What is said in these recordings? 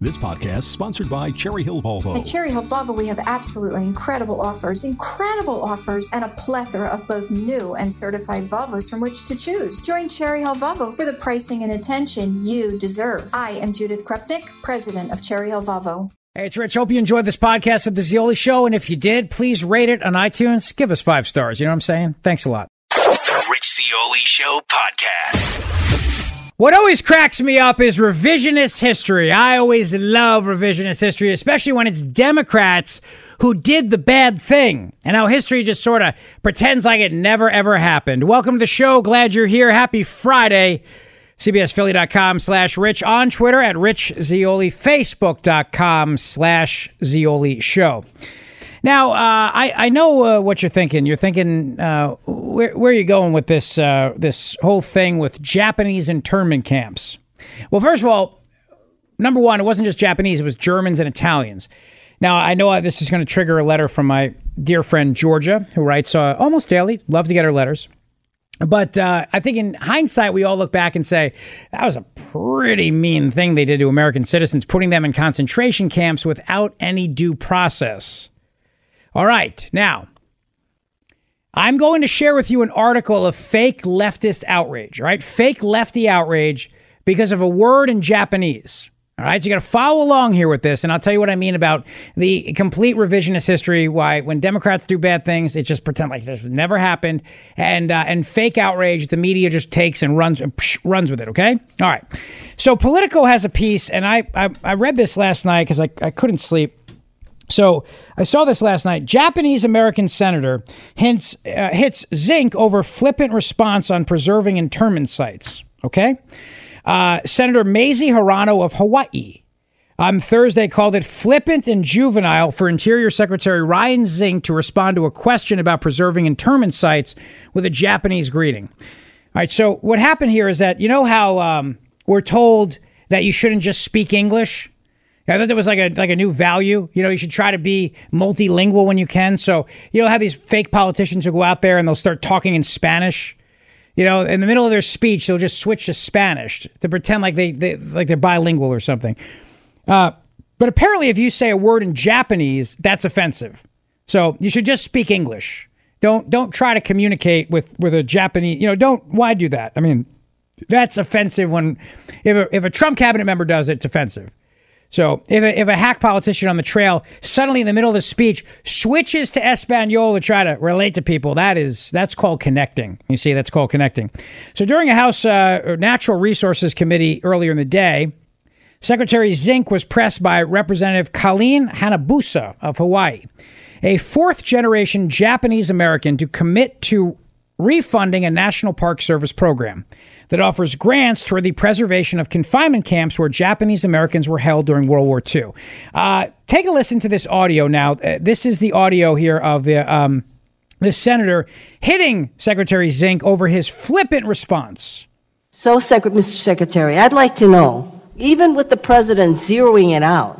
This podcast is sponsored by Cherry Hill Volvo. At Cherry Hill Volvo, we have absolutely incredible offers, and a plethora of both new and certified Volvos from which to choose. Join Cherry Hill Volvo for the pricing and attention you deserve. I am Judith Krupnik, president of Cherry Hill Volvo. Hey, it's Rich. Hope you enjoyed this podcast of The Zeoli Show, and if you did, please rate it on iTunes. Give us 5 stars. You know what I'm saying? Thanks a lot. The Rich Zeoli Show podcast. What always cracks me up is revisionist history. I always love revisionist history, especially when it's Democrats who did the bad thing and how history just sort of pretends like it never, ever happened. Welcome to the show. Glad you're here. Happy Friday. CBSPhilly.com/Rich, on Twitter at Rich Zeoli, Facebook.com/Zeoli Show. Now, I know what you're thinking. You're thinking, where are you going with this this whole thing with Japanese internment camps? Well, first of all, number one, it wasn't just Japanese. It was Germans and Italians. Now, I know this is going to trigger a letter from my dear friend Georgia, who writes almost daily. Love to get her letters. But I think in hindsight, we all look back and say, that was a pretty mean thing they did to American citizens, putting them in concentration camps without any due process. All right, now, I'm going to share with you an article of fake leftist outrage, all right? Fake lefty outrage because of a word in Japanese, all right? So you got to follow along here with this, and I'll tell you what I mean about the complete revisionist history, why when Democrats do bad things, it just pretend like this never happened, and fake outrage, the media just takes and runs with it, okay? All right, so Politico has a piece, and I read this last night because I couldn't sleep. So I saw this last night. Japanese-American senator hits zinc over flippant response on preserving internment sites. Okay? Senator Mazie Hirono of Hawaii on Thursday called it flippant and juvenile for Interior Secretary Ryan Zinke to respond to a question about preserving internment sites with a Japanese greeting. All right, so what happened here is that, you know how we're told that you shouldn't just speak English? I thought that was like a new value. You know, you should try to be multilingual when you can. So, you know, have these fake politicians who go out there and they'll start talking in Spanish. You know, in the middle of their speech, they'll just switch to Spanish to pretend like they're bilingual or something. But apparently, if you say a word in Japanese, that's offensive. So you should just speak English. Don't try to communicate with a Japanese. You know, why do that? I mean, that's offensive when if a Trump cabinet member does it, it's offensive. So if a hack politician on the trail suddenly in the middle of the speech switches to Espanol to try to relate to people, that's called connecting. You see, that's called connecting. So during a House Natural Resources Committee earlier in the day, Secretary Zinke was pressed by Representative Colleen Hanabusa of Hawaii, a fourth-generation Japanese American, to commit to refunding a National Park Service program that offers grants toward the preservation of confinement camps where Japanese Americans were held during World War II. Take a listen to this audio now. This is the audio here of the senator hitting Secretary Zinke over his flippant response. So, Mr. Secretary, I'd like to know, even with the president zeroing it out,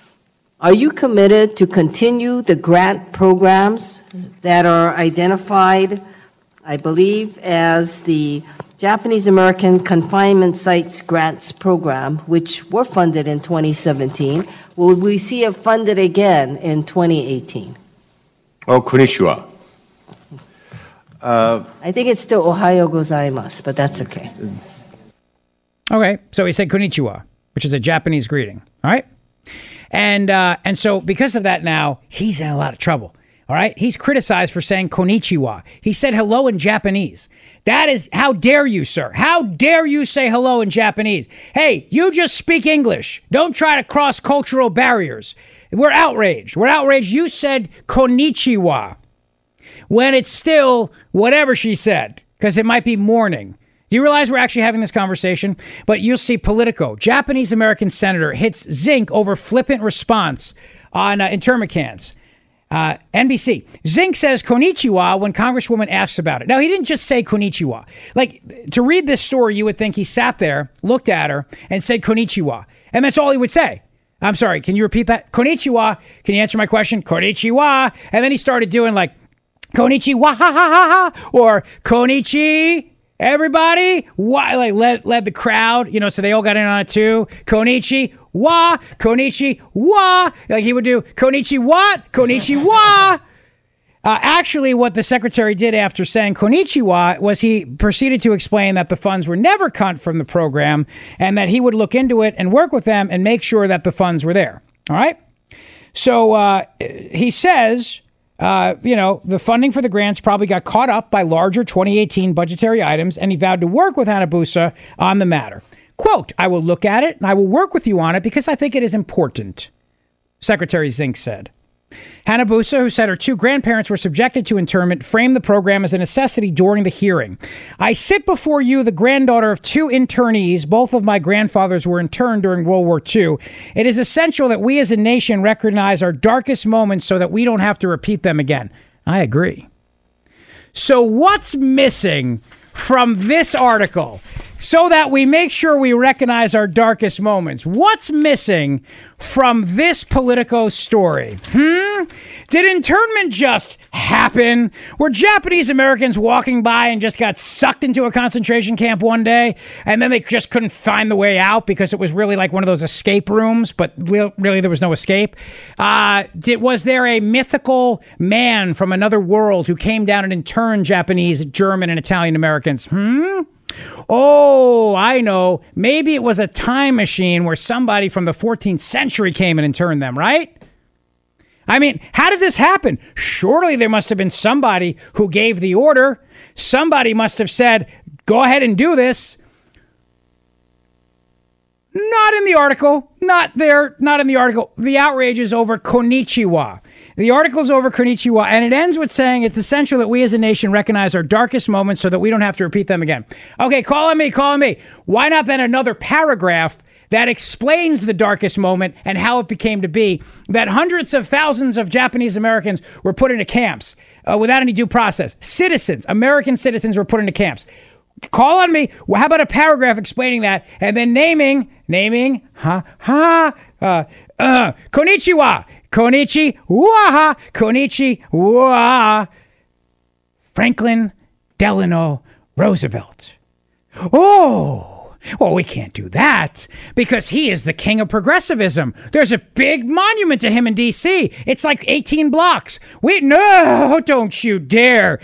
are you committed to continue the grant programs that are identified, I believe, as the Japanese American Confinement Sites Grants Program, which were funded in 2017? Will we see it funded again in 2018? Oh, konnichiwa. I think it's still Ohayo gozaimasu, but that's okay. Okay, so he said konnichiwa, which is a Japanese greeting, all right? And so because of that now, he's in a lot of trouble. All right. He's criticized for saying konnichiwa. He said hello in Japanese. That is, how dare you, sir? How dare you say hello in Japanese? Hey, you just speak English. Don't try to cross cultural barriers. We're outraged. We're outraged. You said konnichiwa when it's still whatever she said, because it might be morning. Do you realize we're actually having this conversation? But you'll see Politico. Japanese American senator hits Zinke over flippant response on internment camps. NBC. Zinke says konnichiwa when Congresswoman asks about it. Now, he didn't just say konnichiwa. Like, to read this story, you would think he sat there, looked at her, and said konnichiwa. And that's all he would say. I'm sorry, can you repeat that? Konnichiwa. Can you answer my question? Konnichiwa. And then he started doing like, konnichiwa, ha, ha, ha, ha, or konnichi. everybody, led the crowd, so they all got in on it too. Konnichiwa, konnichiwa. Like he would do konnichiwa, konnichiwa. Actually, what the secretary did after saying konnichiwa was he proceeded to explain that the funds were never cut from the program and that he would look into it and work with them and make sure that the funds were there. All right. So he says, the funding for the grants probably got caught up by larger 2018 budgetary items, and he vowed to work with Hanabusa on the matter. Quote, I will look at it and I will work with you on it because I think it is important, Secretary Zink said. Hanabusa, who said her two grandparents were subjected to internment, framed the program as a necessity during the hearing. I sit before you, the granddaughter of two internees. Both of my grandfathers were interned during World War II. It is essential that we as a nation recognize our darkest moments so that we don't have to repeat them again. I agree. So what's missing from this article so that we make sure we recognize our darkest moments? What's missing from this Politico story? Did internment just happen? Were Japanese Americans walking by and just got sucked into a concentration camp one day and then they just couldn't find the way out because it was really like one of those escape rooms, but really there was no escape? Was there a mythical man from another world who came down and interned Japanese, German, and Italian Americans? Oh, I know. Maybe it was a time machine where somebody from the 14th century came and interned them, right? I mean, how did this happen? Surely there must have been somebody who gave the order. Somebody must have said, go ahead and do this. Not in the article. Not there. Not in the article. The outrage is over konnichiwa. The article's over konnichiwa, and it ends with saying it's essential that we as a nation recognize our darkest moments so that we don't have to repeat them again. Okay, call on me. Why not then another paragraph that explains the darkest moment and how it became to be that hundreds of thousands of Japanese Americans were put into camps without any due process. American citizens were put into camps. Call on me. Well, how about a paragraph explaining that and then naming, konnichiwa, konnichiwa, Franklin Delano Roosevelt. Oh, well, we can't do that because he is the king of progressivism. There's a big monument to him in D.C. It's like 18 blocks. No, don't you dare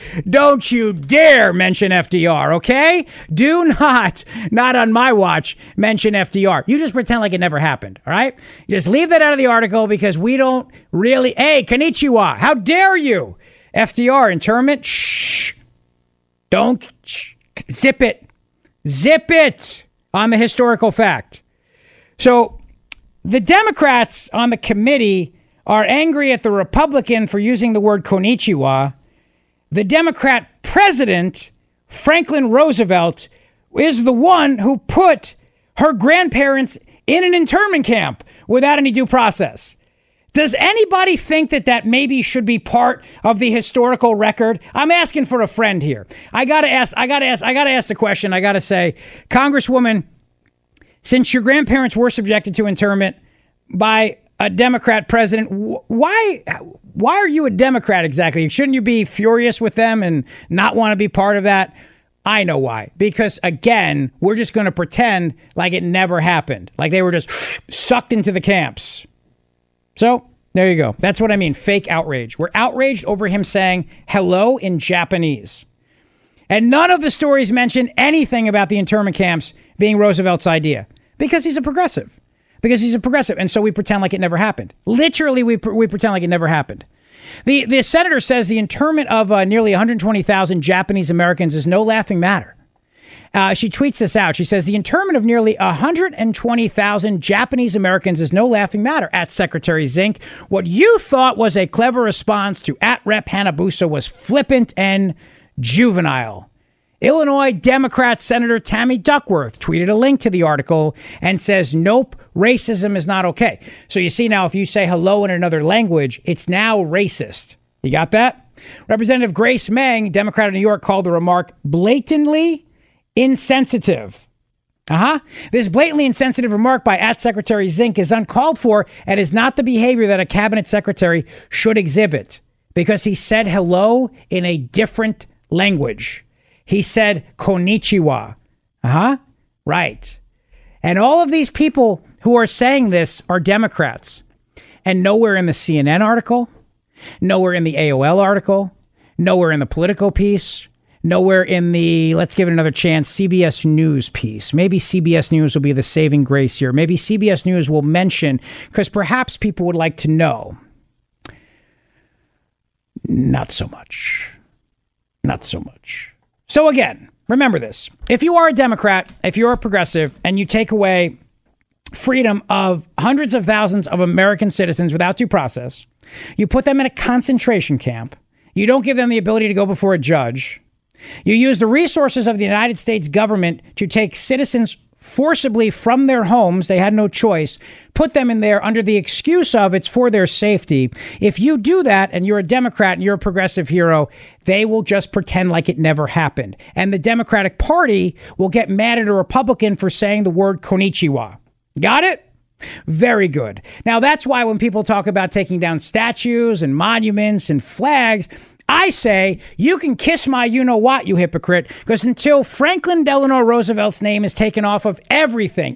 mention FDR, okay? Do not on my watch, mention FDR. You just pretend like it never happened, all right? You just leave that out of the article because we don't really, hey, konnichiwa, how dare you? FDR, internment, shh. Don't, zip it on the historical fact. So the Democrats on the committee are angry at the Republican for using the word konnichiwa. The Democrat president, Franklin Roosevelt, is the one who put her grandparents in an internment camp without any due process. Does anybody think that maybe should be part of the historical record? I'm asking for a friend here. I gotta ask the question. I gotta say, Congresswoman, since your grandparents were subjected to internment by a Democrat president, why are you a Democrat exactly? Shouldn't you be furious with them and not want to be part of that? I know why. Because again, we're just going to pretend like it never happened. Like they were just sucked into the camps. So there you go. That's what I mean. Fake outrage. We're outraged over him saying hello in Japanese. And none of the stories mention anything about the internment camps being Roosevelt's idea because he's a progressive. And so we pretend like it never happened. Literally, we pretend like it never happened. The senator says the internment of nearly 120,000 Japanese Americans is no laughing matter. She tweets this out. She says the internment of nearly 120,000 Japanese Americans is no laughing matter. At Secretary Zink, what you thought was a clever response to @Rep Hanabusa was flippant and juvenile. Illinois Democrat Senator Tammy Duckworth tweeted a link to the article and says, nope, racism is not okay. So you see now, if you say hello in another language, it's now racist. You got that? Representative Grace Meng, Democrat of New York, called the remark blatantly insensitive. This blatantly insensitive remark by @Secretary Zink is uncalled for and is not the behavior that a cabinet secretary should exhibit because he said hello in a different language. He said konnichiwa. Right. And all of these people who are saying this are Democrats. And nowhere in the CNN article, nowhere in the AOL article, nowhere in the Politico piece, nowhere in the, let's give it another chance, CBS News piece. Maybe CBS News will be the saving grace here. Maybe CBS News will mention, because perhaps people would like to know. Not so much. Not so much. So again, remember this. If you are a Democrat, if you're a progressive, and you take away freedom of hundreds of thousands of American citizens without due process, you put them in a concentration camp, you don't give them the ability to go before a judge, you use the resources of the United States government to take citizens forcibly from their homes, they had no choice, put them in there under the excuse of it's for their safety. If you do that and you're a Democrat and you're a progressive hero, they will just pretend like it never happened. And the Democratic Party will get mad at a Republican for saying the word konnichiwa. Got it? Very good. Now, that's why when people talk about taking down statues and monuments and flags, I say, you can kiss my you-know-what, you hypocrite, because until Franklin Delano Roosevelt's name is taken off of everything,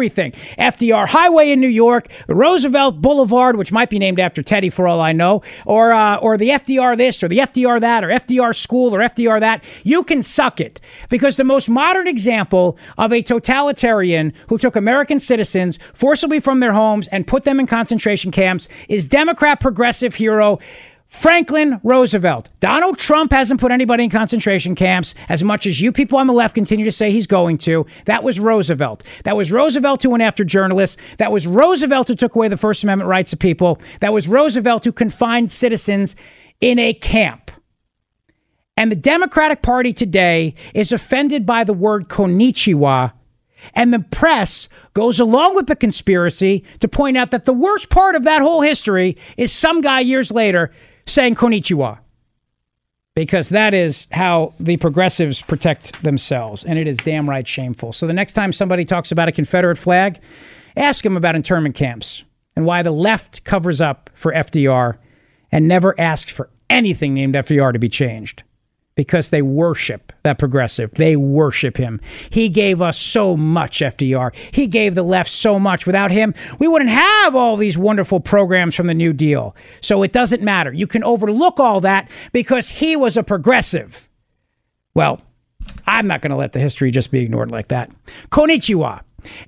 FDR Highway in New York, the Roosevelt Boulevard, which might be named after Teddy for all I know, or the FDR this, or the FDR that, or FDR school, or FDR that, you can suck it. Because the most modern example of a totalitarian who took American citizens forcibly from their homes and put them in concentration camps is Democrat progressive hero Franklin Roosevelt. Donald Trump hasn't put anybody in concentration camps as much as you people on the left continue to say he's going to. That was Roosevelt. That was Roosevelt who went after journalists. That was Roosevelt who took away the First Amendment rights of people. That was Roosevelt who confined citizens in a camp. And the Democratic Party today is offended by the word konnichiwa. And the press goes along with the conspiracy to point out that the worst part of that whole history is some guy years later saying konnichiwa. Because that is how the progressives protect themselves. And it is damn right shameful. So the next time somebody talks about a Confederate flag, ask them about internment camps and why the left covers up for FDR and never asks for anything named FDR to be changed. Because they worship that progressive. They worship him. He gave us so much, FDR. He gave the left so much. Without him, we wouldn't have all these wonderful programs from the New Deal. So it doesn't matter. You can overlook all that because he was a progressive. Well, I'm not going to let the history just be ignored like that. Konnichiwa.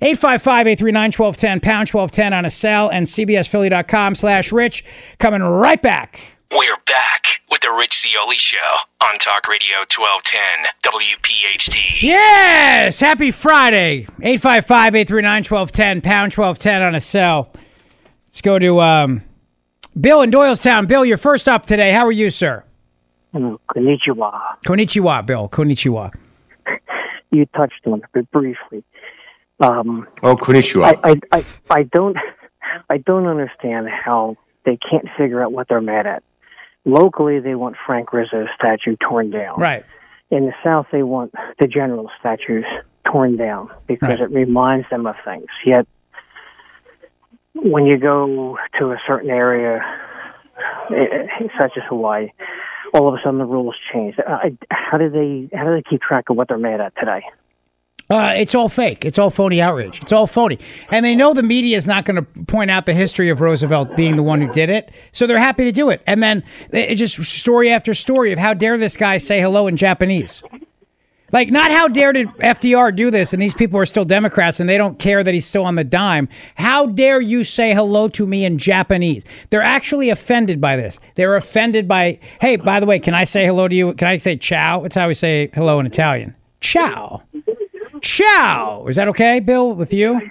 855-839-1210, pound 1210 on a cell, and cbsphilly.com/rich. Coming right back. We're back with the Rich Zeoli Show on Talk Radio 1210 WPHT. Yes! Happy Friday. 855-839-1210, pound 1210 on a cell. Let's go to Bill in Doylestown. Bill, you're first up today. How are you, sir? Konnichiwa. Konnichiwa, Bill. Konnichiwa. You touched on it, but briefly. konnichiwa. I don't understand how they can't figure out what they're mad at. Locally, they want Frank Rizzo's statue torn down. Right. In the South, they want the general statues torn down because it reminds them of things. Yet, when you go to a certain area, such as Hawaii, all of a sudden the rules change. How do they keep track of what they're mad at today? It's all fake. It's all phony outrage. It's all phony. And they know the media is not going to point out the history of Roosevelt being the one who did it. So they're happy to do it. And then it's just story after story of how dare this guy say hello in Japanese. Like, not how dare did FDR do this and these people are still Democrats and they don't care that he's still on the dime. How dare you say hello to me in Japanese? They're actually offended by this. They're offended by, hey, by the way, can I say hello to you? Can I say ciao? It's how we say hello in Italian. Ciao. Ciao. Is that okay, Bill, with you?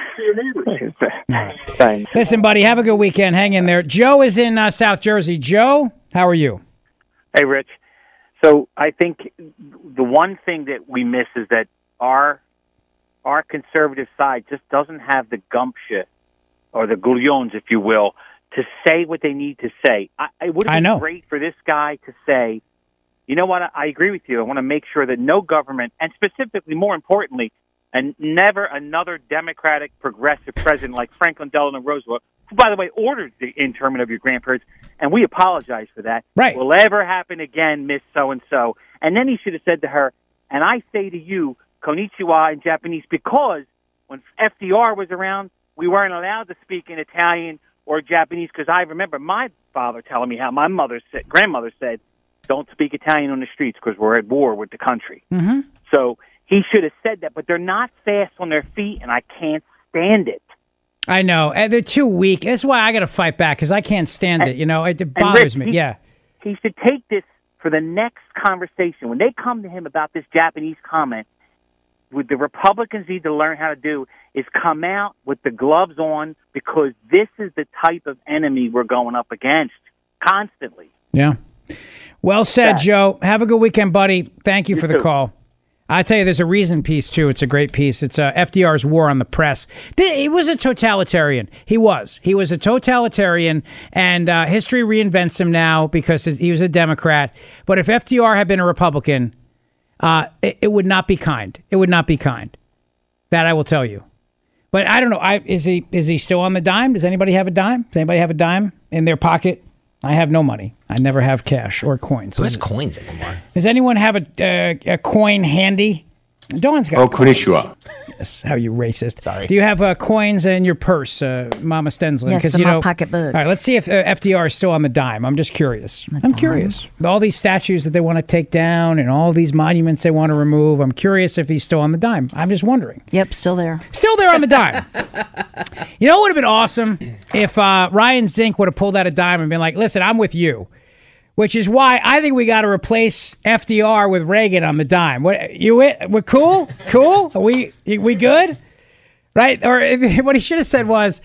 Thanks. Listen, buddy, have a good weekend. Hang in there. Joe is in South Jersey. Joe, how are you? Hey, Rich. So I think the one thing that we miss is that our conservative side just doesn't have the gumption or the goulions, if you will, to say what they need to say. It would have been great for this guy to say, you know what, I agree with you. I want to make sure that no government, and specifically, more importantly, and never another Democratic progressive president like Franklin Delano Roosevelt, who, by the way, ordered the internment of your grandparents, and we apologize for that, right, will ever happen again, Miss So-and-so. And then he should have said to her, And I say to you, konnichiwa in Japanese, because when FDR was around, we weren't allowed to speak in Italian or Japanese, because I remember my father telling me how my grandmother said, don't speak Italian on the streets because we're at war with the country. Mm-hmm. So he should have said that, but they're not fast on their feet, and I can't stand it. I know. And they're too weak. That's why I got to fight back, because I can't stand it. You know, it bothers me. Yeah. He should take this for the next conversation. When they come to him about this Japanese comment, what the Republicans need to learn how to do is come out with the gloves on, because this is the type of enemy we're going up against constantly. Yeah. Well said, Joe. Have a good weekend, buddy. Thank you for the call. I tell you, there's a Reason piece, too. It's a great piece. It's FDR's War on the Press. He was a totalitarian. He was. He was a totalitarian, and history reinvents him because he was a Democrat. But if FDR had been a Republican, it would not be kind. It would not be kind. That I will tell you. But I don't know. Is he still on the dime? Does anybody have a dime? Does anybody have a dime in their pocket? I have no money. I never have cash or coins. Who has coins anymore? Does anyone have a coin handy? Dawn's got konnichiwa. Yes, how you racist. Sorry. Do you have coins in your purse, Mama Stensland? Yes, in my pocketbook. All right, let's see if FDR is still on the dime. I'm just curious. Curious. All these statues that they want to take down and all these monuments they want to remove, I'm curious if he's still on the dime. I'm just wondering. Yep, still there. Still there on the dime. You know what would have been awesome? If Ryan Zink would have pulled out a dime and been like, listen, I'm with you. Which is why I think we got to replace FDR with Reagan on the dime. We're cool? Cool? Are we good? Right? Or what he should have said was,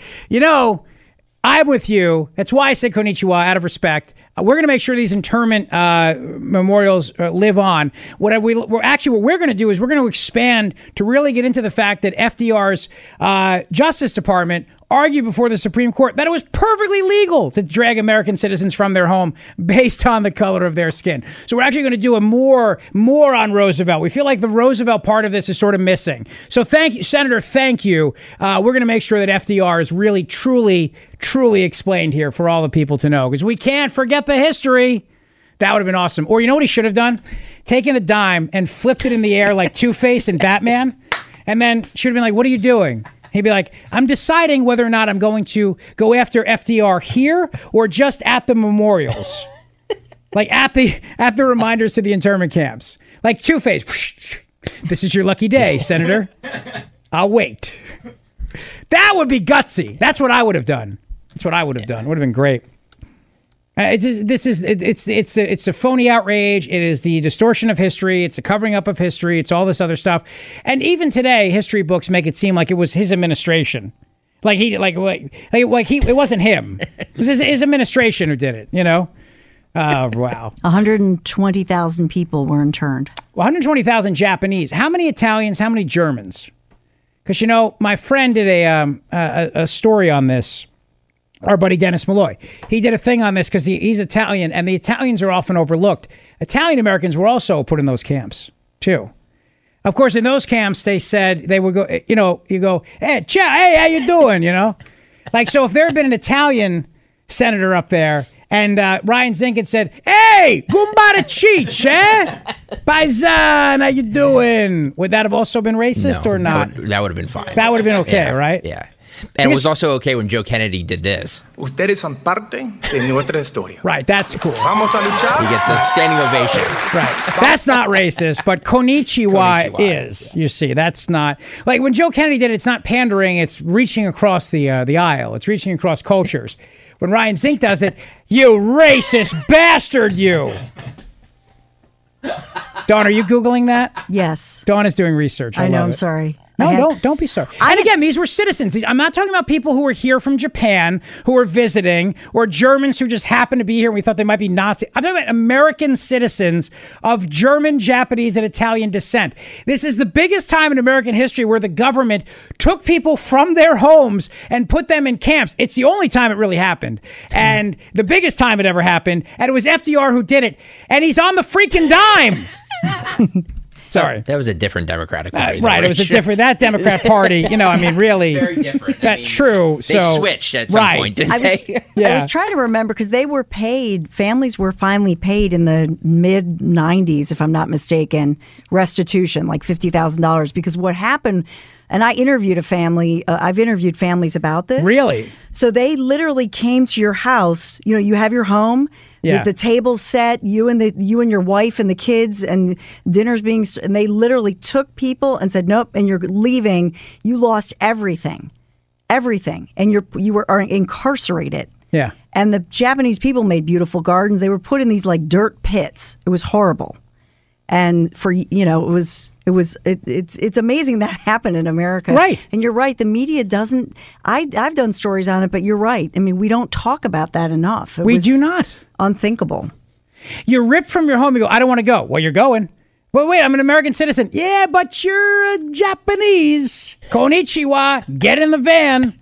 I'm with you. That's why I said konnichiwa out of respect. We're going to make sure these interment memorials live on. What we're going to do is we're going to expand to really get into the fact that FDR's Justice Department argued before the Supreme Court that it was perfectly legal to drag American citizens from their home based on the color of their skin. So we're actually going to do a more on Roosevelt. We feel like the Roosevelt part of this is sort of missing. So thank you, Senator. Thank you. We're going to make sure that FDR is really, truly explained here for all the people to know, because we can't forget the history. That would have been awesome. Or you know what he should have done? Taken a dime and flipped it in the air like Two-Face and Batman, and then should have been like, what are you doing? He'd be like, I'm deciding whether or not I'm going to go after FDR here or just at the memorials. Like at the reminders to the internment camps. Like Two-Face. This is your lucky day, Senator. I'll wait. That would be gutsy. That's what I would have done. It would have been great. It's a phony outrage. It is the distortion of history. It's a covering up of history. It's all this other stuff. And even today, history books make it seem like it was his administration. It wasn't him. It was his administration who did it. Oh, wow. 120,000 people were interned. 120,000 Japanese. How many Italians? How many Germans? Because my friend did a story on this. Our buddy Dennis Malloy. He did a thing on this because he's Italian, and the Italians are often overlooked. Italian Americans were also put in those camps, too. Of course, in those camps, they said they would go, you go, hey, how you doing, so if there had been an Italian senator up there, and Ryan Zink had said, hey, gumbara cheech, eh? Paisan, how you doing? Would that have also been racist or not? That would have been fine. That would have been okay, right? Yeah. And it was also okay when Joe Kennedy did this. Ustedes son parte de nuestra historia. Right, that's cool. Vamos a luchar. He gets a standing ovation. Right. That's not racist, but konnichiwa is. You see, that's not... Like, when Joe Kennedy did it, it's not pandering, it's reaching across the aisle. It's reaching across cultures. When Ryan Zink does it, you racist bastard, you! Dawn, are you Googling that? Yes. Dawn is doing research. I know, I'm sorry. No, don't be sorry. And again, these were citizens. I'm not talking about people who were here from Japan, who were visiting, or Germans who just happened to be here and we thought they might be Nazi. I'm talking about American citizens of German, Japanese, and Italian descent. This is the biggest time in American history where the government took people from their homes and put them in camps. It's the only time it really happened. And the biggest time it ever happened. And it was FDR who did it. And he's on the freaking dime. Sorry. That was a different Democratic Party. Right, it was a different, that Democrat Party, really. Very different. True. They switched at some point, didn't they? I was trying to remember because they were paid, families were finally paid in the mid 90s, if I'm not mistaken, restitution, like $50,000. Because what happened, and I interviewed a family, I've interviewed families about this. Really? So they literally came to your house, you have your home. Yeah. The table's set, you and your wife and the kids, and dinner's and they literally took people and said, nope, and you're leaving. You lost everything, and you are incarcerated. Yeah. And the Japanese people made beautiful gardens. They were put in these like dirt pits. It was horrible, and it's amazing that happened in America. Right. And you're right. The media doesn't. I've done stories on it, but you're right. I mean, we don't talk about that enough. We do not. Unthinkable. You're ripped from your home. You go, I don't want to go. Well, you're going. Well, wait, I'm an American citizen. Yeah, but you're a Japanese. Konnichiwa. Get in the van.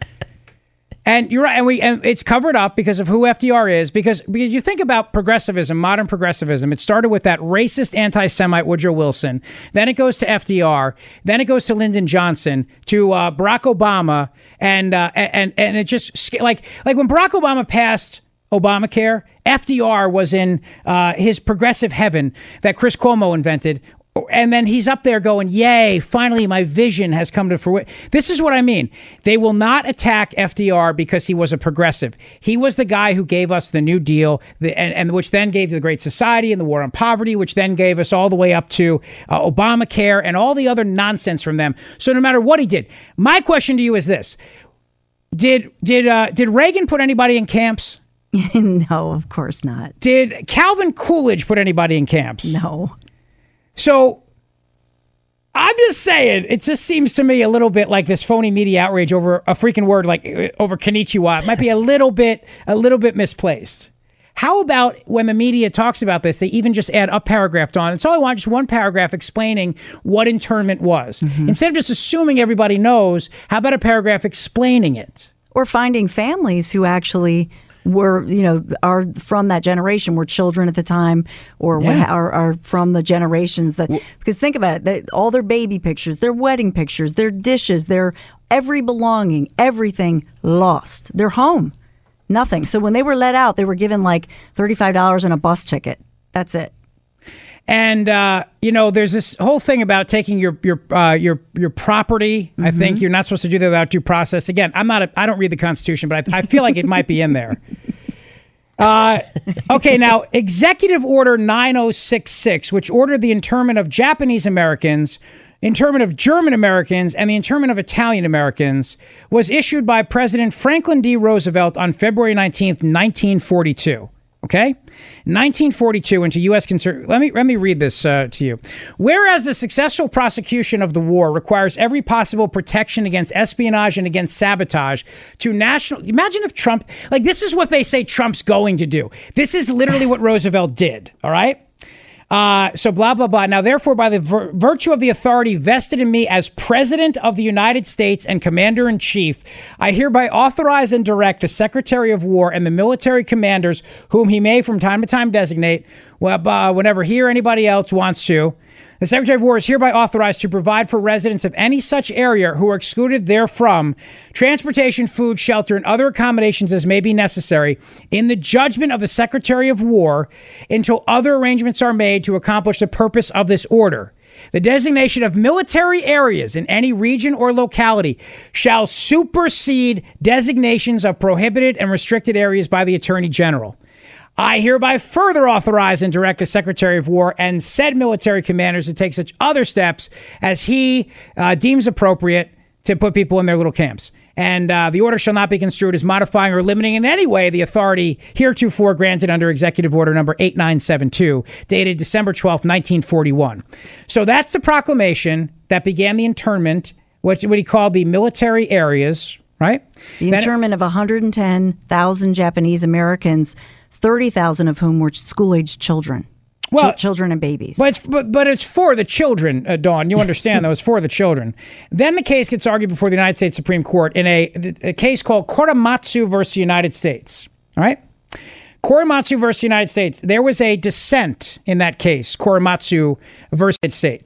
And you're right. And it's covered up because of who FDR is. Because you think about progressivism, modern progressivism. It started with that racist anti-Semite Woodrow Wilson. Then it goes to FDR. Then it goes to Lyndon Johnson, to Barack Obama, and it just like when Barack Obama passed Obamacare, FDR was in his progressive heaven that Chris Cuomo invented. And then he's up there going, yay, finally my vision has come to fruition. This is what I mean. They will not attack FDR because he was a progressive. He was the guy who gave us the New Deal, and which then gave the Great Society and the War on Poverty, which then gave us all the way up to Obamacare and all the other nonsense from them. So no matter what he did, my question to you is this. Did Reagan put anybody in camps? No, of course not. Did Calvin Coolidge put anybody in camps? No. So I'm just saying, it just seems to me a little bit like this phony media outrage over a freaking word like over Konnichiwa. It might be a little bit misplaced. How about when the media talks about this, they even just add a paragraph on. It's all I want, just one paragraph explaining what internment was. Mm-hmm. Instead of just assuming everybody knows, how about a paragraph explaining it? Or finding families who actually were, are from that generation, were children at the time, or are from the generations that, because think about it, all their baby pictures, their wedding pictures, their dishes, their every belonging, everything lost. Their home, nothing. So when they were let out, they were given like $35 and a bus ticket. That's it. And there's this whole thing about taking your property. Mm-hmm. I think you're not supposed to do that without due process. Again, I don't read the Constitution, but I feel like it might be in there. Okay, now Executive Order 9066, which ordered the internment of Japanese Americans, internment of German Americans, and the internment of Italian Americans, was issued by President Franklin D. Roosevelt on February 19th, 1942. Okay? 1942 into U.S. concern. Let me read this to you. Whereas the successful prosecution of the war requires every possible protection against espionage and against sabotage to national... Imagine if Trump... Like, this is what they say Trump's going to do. This is literally what Roosevelt did. All right? So blah, blah, blah. Now, therefore, by the virtue of the authority vested in me as President of the United States and Commander-in-Chief, I hereby authorize and direct the Secretary of War and the military commanders whom he may from time to time designate, whenever he or anybody else wants to. The Secretary of War is hereby authorized to provide for residents of any such area who are excluded therefrom transportation, food, shelter, and other accommodations as may be necessary in the judgment of the Secretary of War until other arrangements are made to accomplish the purpose of this order. The designation of military areas in any region or locality shall supersede designations of prohibited and restricted areas by the Attorney General. I hereby further authorize and direct the Secretary of War and said military commanders to take such other steps as he deems appropriate to put people in their little camps. And the order shall not be construed as modifying or limiting in any way the authority heretofore granted under Executive Order number 8972, dated December 12th, 1941. So that's the proclamation that began the internment, what he called the military areas, right? The internment of 110,000 Japanese Americans, 30,000 of whom were school-aged children. Well, children and babies. But it's for the children, Dawn. You understand, though. It's for the children. Then the case gets argued before the United States Supreme Court in a case called Korematsu versus United States. All right? Korematsu versus United States. There was a dissent in that case, Korematsu versus United States.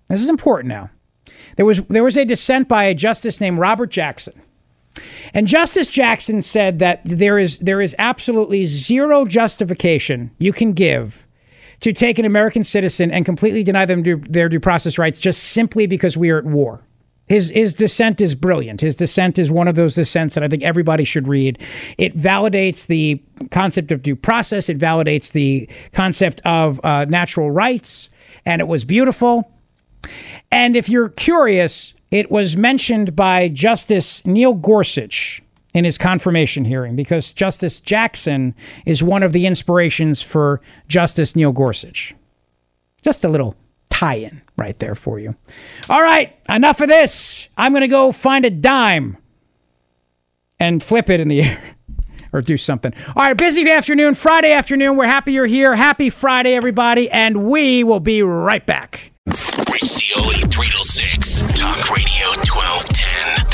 This is important now. There was a dissent by a justice named Robert Jackson. And Justice Jackson said that there is absolutely zero justification you can give to take an American citizen and completely deny them their due process rights just simply because we are at war. His dissent is brilliant. His dissent is one of those dissents that I think everybody should read. It validates the concept of due process. It validates the concept of natural rights. And it was beautiful. And if you're curious, it was mentioned by Justice Neil Gorsuch in his confirmation hearing, because Justice Jackson is one of the inspirations for Justice Neil Gorsuch. Just a little tie-in right there for you. All right, enough of this. I'm going to go find a dime and flip it in the air or do something. All right, busy afternoon, Friday afternoon. We're happy you're here. Happy Friday, everybody, and we will be right back. Rich Zeoli, 3 till 6. Talk Radio 1210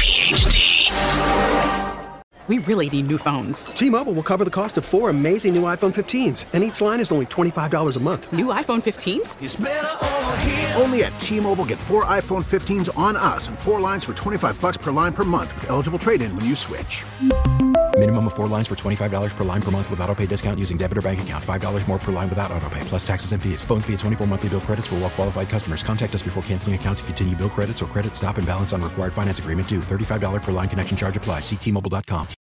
WPHT. We really need new phones. T-Mobile will cover the cost of 4 amazing new iPhone 15s, and each line is only $25 a month. New iPhone 15s? It's better over here. Only at T-Mobile, get 4 iPhone 15s on us and 4 lines for $25 per line per month with eligible trade-in when you switch. Minimum of 4 lines for $25 per line per month with autopay discount using debit or bank account. $5 more per line without autopay, plus taxes and fees. Phone fee at 24 monthly bill credits for well-qualified customers. Contact us before canceling account to continue bill credits or credit stop and balance on required finance agreement due. $35 per line connection charge applies. See T-Mobile.com.